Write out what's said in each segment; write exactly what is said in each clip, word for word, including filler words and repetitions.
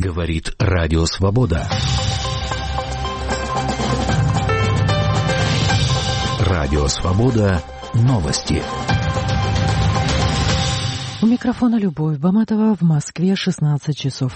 Говорит Радио Свобода. Радио Свобода. Новости. У микрофона Любовь Баматова. В Москве шестнадцать часов.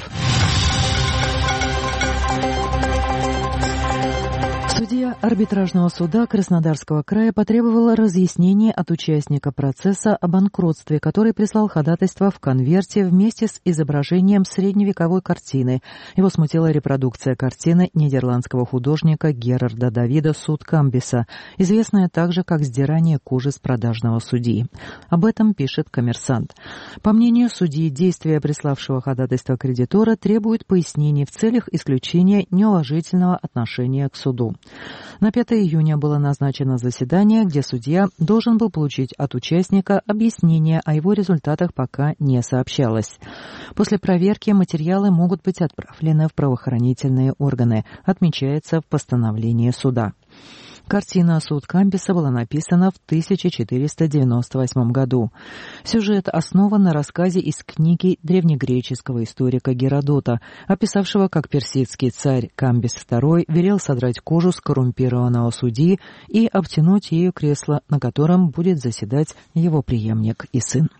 Судья арбитражного суда Краснодарского края потребовала разъяснения от участника процесса о банкротстве, который прислал ходатайство в конверте вместе с изображением средневековой картины. Его смутила репродукция картины нидерландского художника Герарда Давида «Суд Камбиса», известная также как «Сдирание кожи с продажного судьи». Об этом пишет «Коммерсант». По мнению судьи, действия приславшего ходатайства кредитора требуют пояснений в целях исключения неуважительного отношения к суду. На пятое июня было назначено заседание, где судья должен был получить от участника объяснение, о его результатах пока не сообщалось. После проверки материалы могут быть отправлены в правоохранительные органы, отмечается в постановлении суда. Картина «Суд Камбиса» была написана в тысяча четыреста девяносто восьмом году. Сюжет основан на рассказе из книги древнегреческого историка Геродота, описавшего, как персидский царь Камбис второй велел содрать кожу с коррумпированного судьи и обтянуть ею кресло, на котором будет заседать его преемник и сын.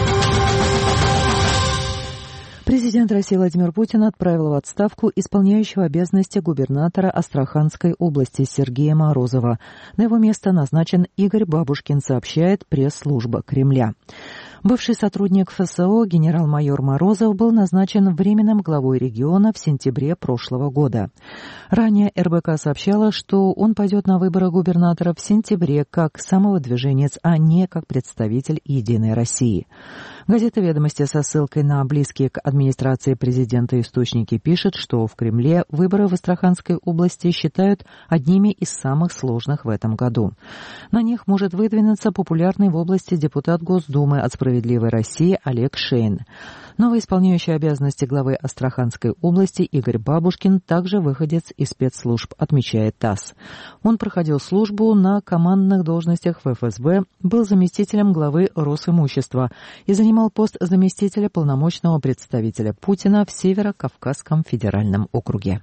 Президент России Владимир Путин отправил в отставку исполняющего обязанности губернатора Астраханской области Сергея Морозова. На его место назначен Игорь Бабушкин, сообщает пресс-служба Кремля. Бывший сотрудник ФСО генерал-майор Морозов был назначен временным главой региона в сентябре прошлого года. Ранее эр бэ ка сообщала, что он пойдет на выборы губернатора в сентябре как самовыдвиженец, а не как представитель «Единой России». Газета «Ведомости» со ссылкой на близкие к администрации президента источники пишет, что в Кремле выборы в Астраханской области считают одними из самых сложных в этом году. На них может выдвинуться популярный в области депутат Госдумы от «Справедливой России» Олег Шейн. Новый исполняющий обязанности главы Астраханской области Игорь Бабушкин также выходец из спецслужб, отмечает ТАСС. Он проходил службу на командных должностях в эф эс бэ, был заместителем главы Росимущества и занимал пост заместителя полномочного представителя Путина в Северо-Кавказском федеральном округе.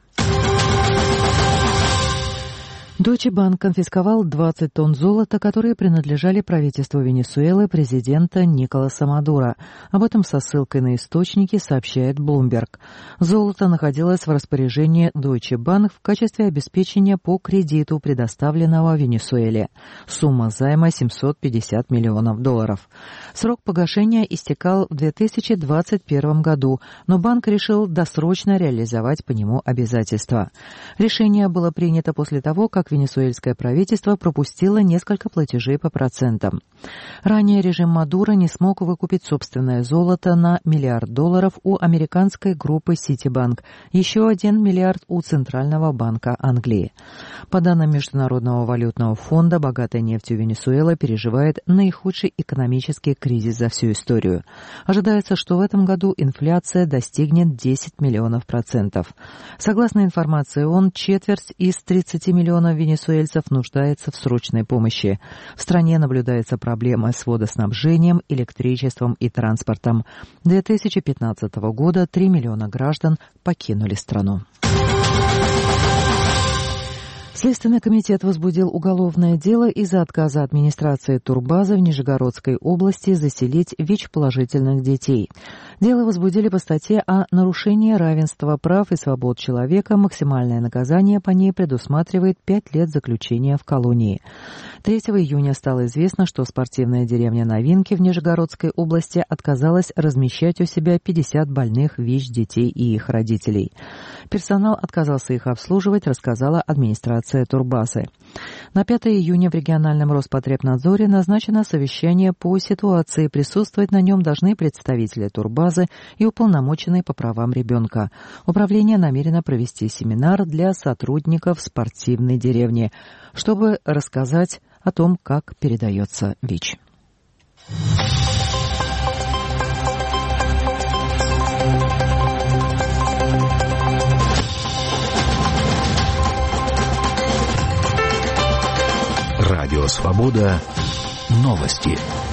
Deutsche Bank конфисковал двадцать тонн золота, которые принадлежали правительству Венесуэлы президента Николаса Мадуро. Об этом со ссылкой на источники сообщает Bloomberg. Золото находилось в распоряжении Deutsche Bank в качестве обеспечения по кредиту, предоставленного Венесуэле. Сумма займа семьсот пятьдесят миллионов долларов. Срок погашения истекал в две тысячи двадцать первом году, но банк решил досрочно реализовать по нему обязательства. Решение было принято после того, как венесуэльское правительство пропустило несколько платежей по процентам. Ранее режим Мадуро не смог выкупить собственное золото на миллиард долларов у американской группы Citibank, еще один миллиард у Центрального банка Англии. По данным Международного валютного фонда, богатая нефтью Венесуэла переживает наихудший экономический кризис за всю историю. Ожидается, что в этом году инфляция достигнет десять миллионов процентов. Согласно информации ООН, четверть из тридцати миллионов венесуэльцев нуждается в срочной помощи. В стране наблюдается проблема с водоснабжением, электричеством и транспортом. С две тысячи пятнадцатого года три миллиона граждан покинули страну. Следственный комитет возбудил уголовное дело из-за отказа администрации турбазы в Нижегородской области заселить ВИЧ-положительных детей. Дело возбудили по статье о нарушении равенства прав и свобод человека. Максимальное наказание по ней предусматривает пять лет заключения в колонии. третьего июня стало известно, что спортивная деревня «Новинки» в Нижегородской области отказалась размещать у себя пятьдесят больных ВИЧ-детей и их родителей. Персонал отказался их обслуживать, рассказала администрация турбазы. На пятое июня в региональном Роспотребнадзоре назначено совещание по ситуации. Присутствовать на нем должны представители турбазы и уполномоченные по правам ребенка. Управление намерено провести семинар для сотрудников спортивной деревни, чтобы рассказать о том, как передается ВИЧ. Радио Свобода. Новости.